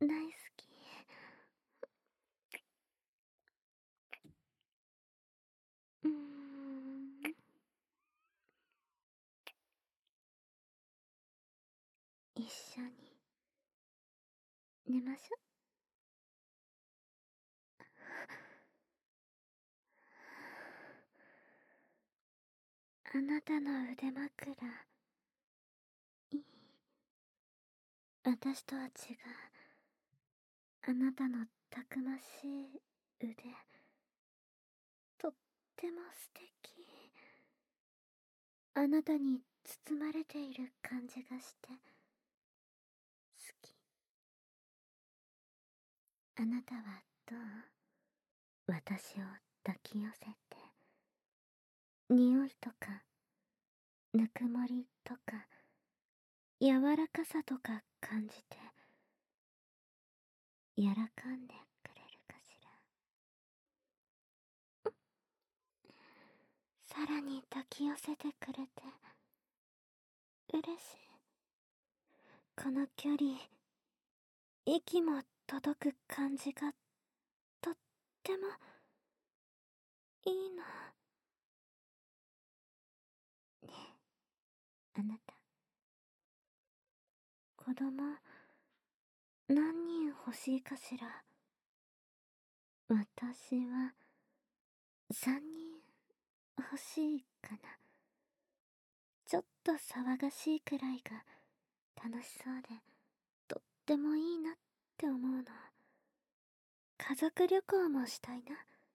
大好き。うーん。一緒に寝ましょ。あなたの腕枕、いい。私とは違う。あなたのたくましい腕、とっても素敵。あなたに包まれている感じがして好き。あなたはどう？私を抱き寄せて、匂いとかぬくもりとか柔らかさとか感じて柔らかんでくれるかしら。さらに抱き寄せてくれて嬉しい。この距離、息も届く感じがとってもいいの。ねえ、あなた、子供何人欲しいかしら。私は3人欲しいかな。ちょっと騒がしいくらいが楽しそうでとってもいいなって思うの。家族旅行もしたいな。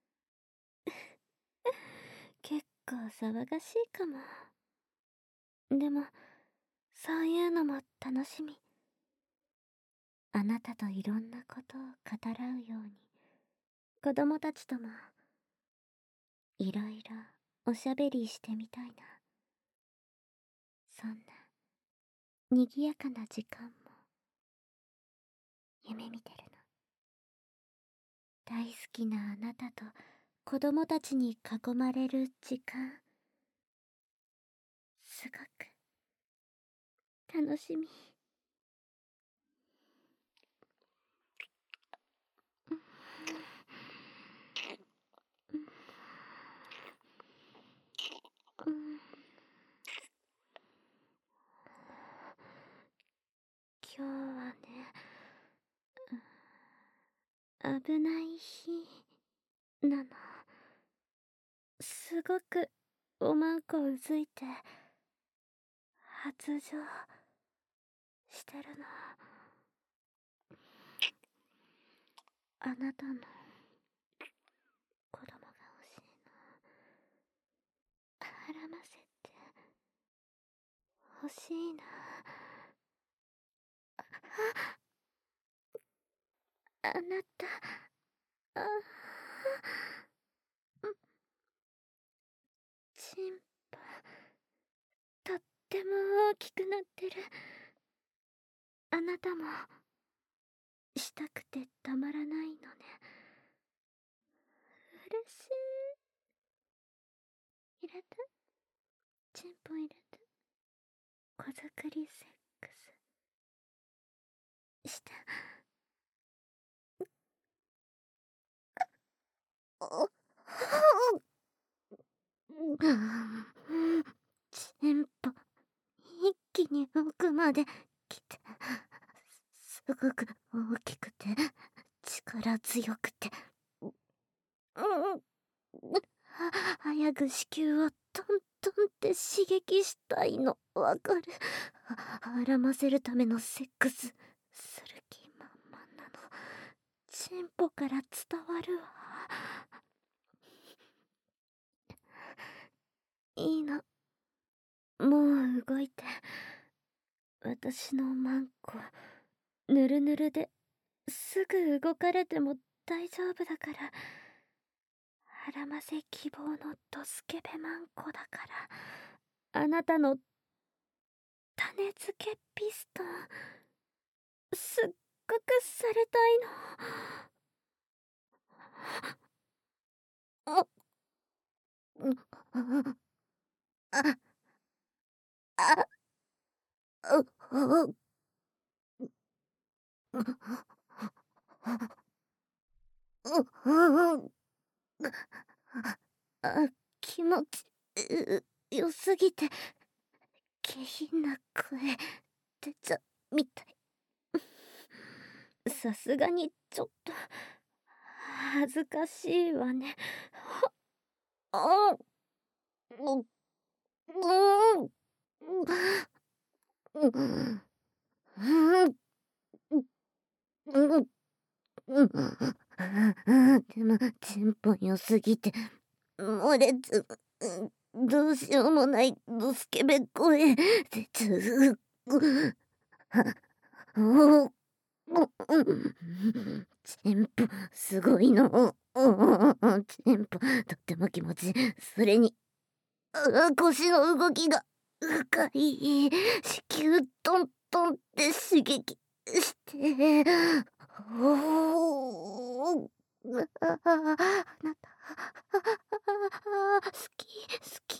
結構騒がしいかも。でもそういうのも楽しみ。あなたといろんなことを語らうように子供たちともいろいろおしゃべりしてみたいな。そんな賑やかな時間も夢見てるの。大好きなあなたと子供たちに囲まれる時間、すごく楽しみ。今日はね、危ない日なの。すごくおまんこうずいて発情してるの。あなたの子供が欲しいの。絡ませて欲しいな。あなた、あチンポとっても大きくなってる。あなたもしたくてたまらないのね。嬉しい。入れて、チンポ入れて、子作りセックスして。おチンポ一気に奥まで来て、すごく大きくて力強くて、早く子宮をトントンって刺激したいの。わかる。孕ませるためのセックスする気満々なの。チンポから伝わるわ。いいの、もう動いて。私のマンコぬるぬるですぐ動かれても大丈夫だから。はらませ希望のドスケベマンコだから。あなたの種付けピストンすっごくされたいの。ああうう気持ちよすぎて下品な声出ちゃみたい。さすがにちょっと恥ずかしいわね。あ、う、う、うん、うん、でもテンポ良すぎて漏れつ、どうしようもないドスケベ声出ちゃう。おお、テンポすごいの。テンポとっても気持ちいい。それに腰の動きが深い。子宮トントンって刺激して。おお、あなた、好き、好き。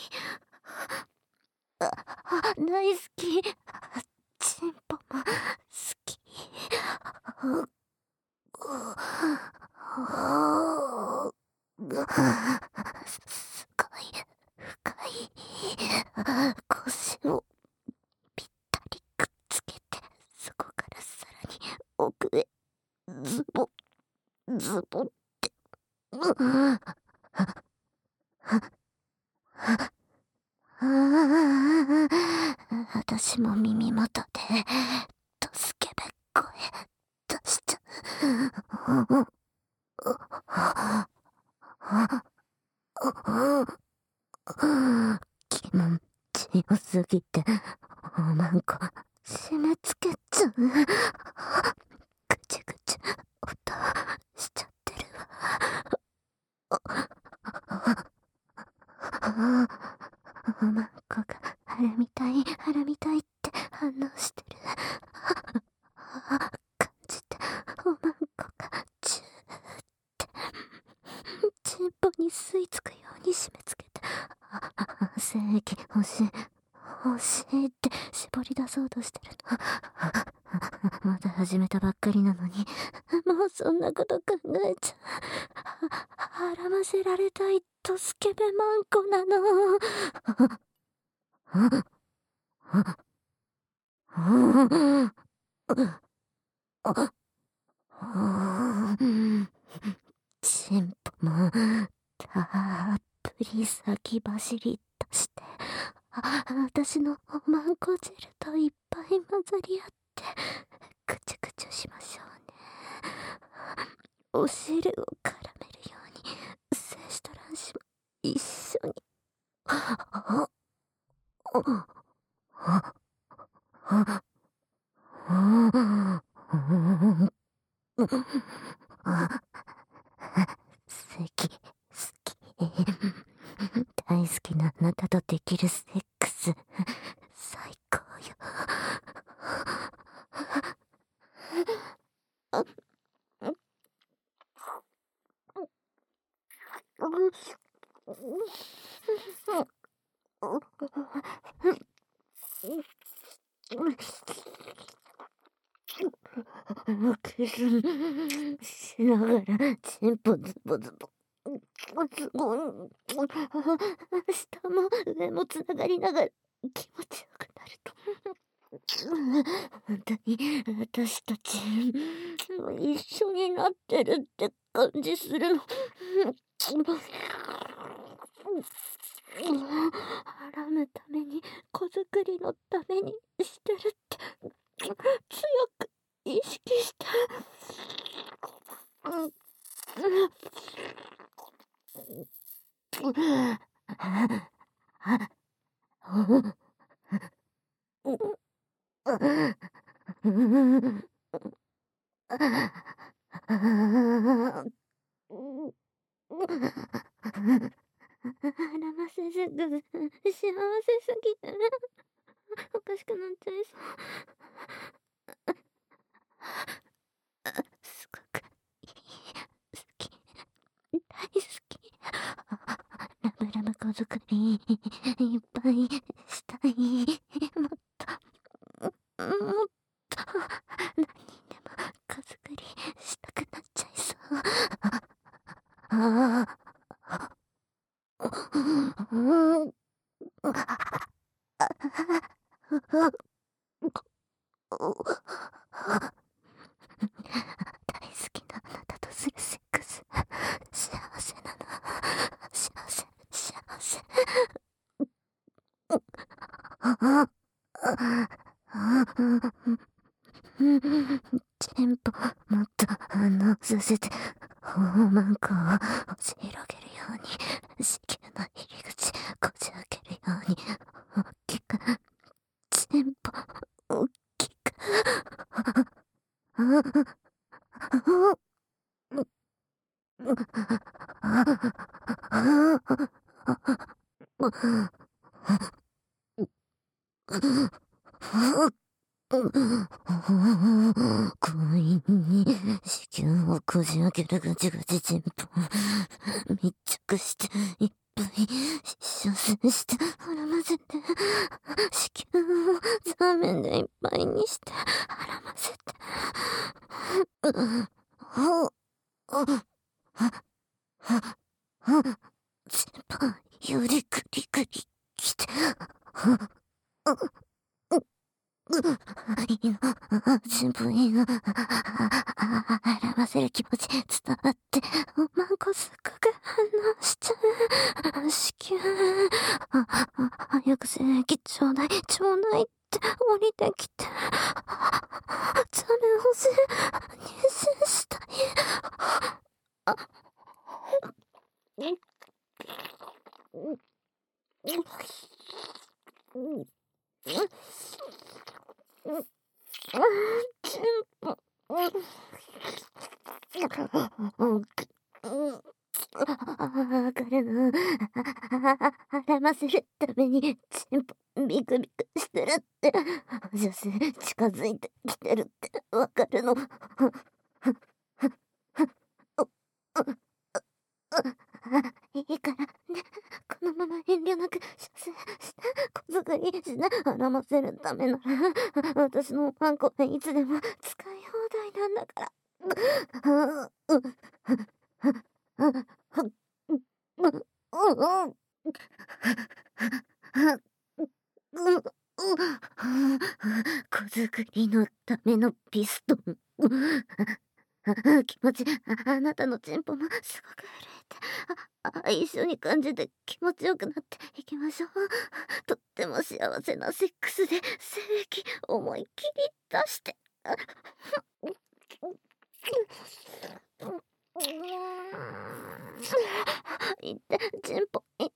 大好き。チンポも好き。すごい深い腰をぴったりくっつけて、そこからさらに奥へズボズボって。私も耳元でドスケベ声出しちゃう。気持ちよすぎておまんこ締め付けちゃう。ぐちゅぐちゅ音しちゃってるわ。おまんこが腹みたい腹みたいって反応してる。感じておまんこがチューってチンポに吸い付くように締め付けて、精液欲しい欲しいって絞り出そうとしてるの。まだ始めたばっかりなのに、もうそんなこと考えちゃ腹ませられたいとスケベマンコなの。チンポもたっぷり先走り出して、私のおまんこ汁といっぱい混ざり合ってぐちゅぐちゅしましょうね。お汁を絡めるように精子と卵子も一緒に。好き、好き。大好きなあなたとできるセックス、最高よ。しながらチンポズボズボズボン、下も上もつながりながら気持ちよくなると、本当に私たち一緒になってるって感じするの。はらむために子作りのためにしてるって強く意識して。あらませずぐ幸せすぎておかしくなっちゃいそう。すごく好き、大好き。ラブラブ子作りいっぱいしたい。もっともっと何人でも子作りし大好きなあなたとするセックス、幸せなの。幸せ、幸せ。テンポもっと反応させて、ホーマンコを押し広げるように、子宮の入り口こじ開けるように、大きく、テンポ大きく。強引に子宮をこじ開けるガチガチチンポ密着していっぱい射精して絡ませて、子宮を座面でいっぱいにして絡ませて、チンポよりクリクリきて、いいの、チンポいいの、絡ませる気持ち伝わって、おまんこすっごく反応しちゃう。子宮、早く精液ちょうだい、ちょうだいって降りてきて、ザルをせ、妊娠したい。チンポ。彼の絡ませるためにチンポビクビクしてるって、女性近づいてきてるってわかるの。いいからね、このまま遠慮なく射精して小作りして絡ませるためなら、私のパンコいつでも使い放題なんだから。小作りのためのピストン。気持ち、あなたのチンポもすごく震えて、一緒に感じて気持ちよくなっていきましょう。とっても幸せなセックスで精液思いっきり出して。いって、チンポ、いって。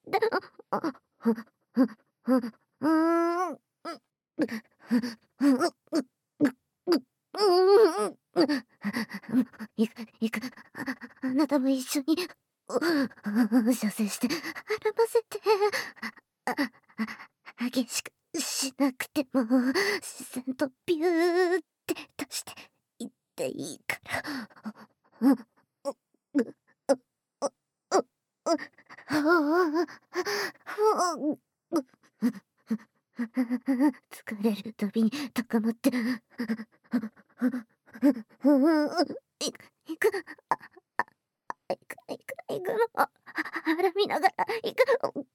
いく、いく、あなたも一緒に、射精して、絡ませて。激しくしなくても、自然とビューって出していっていいから。疲れるたびに高まって、いく、いく、いく、いく、いくの。腹見ながら、いく。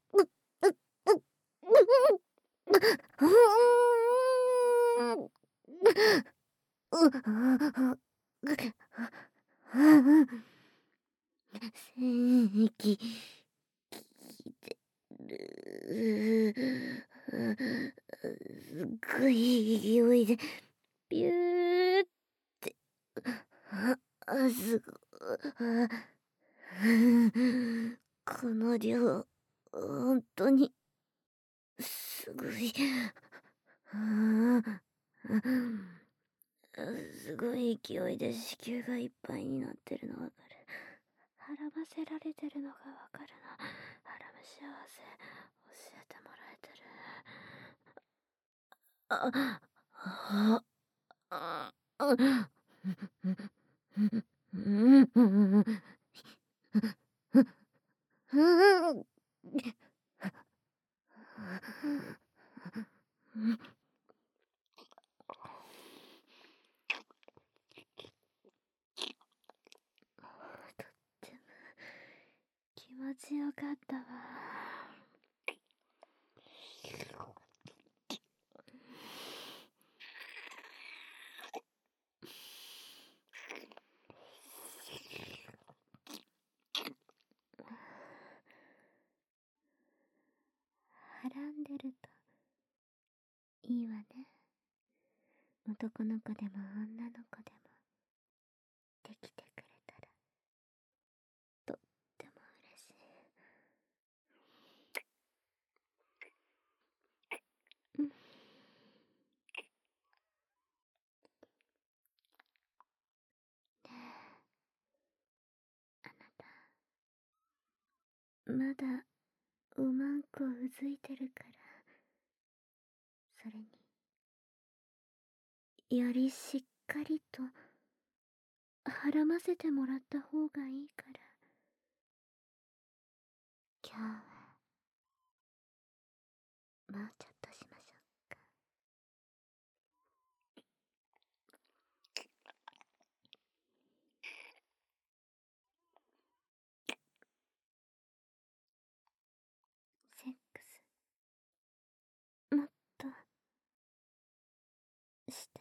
精液、きてる。すっごい勢いで、ビューって、すごこの量、ほんとに、すごい。すごい勢いで子宮がいっぱいになってるのわかる。絡ませられてるのがわかるな。絡む幸せ、教えてもらえてる。あ、あ、あ、 はらんでるといいわね。男の子でも女の子でもできてくれたらとっても嬉しい。うん。あなた、まだおまんこうずいてるから、それによりしっかりとはらませてもらった方がいいから、今日はもうちょっとしましょうか。セックスもっとして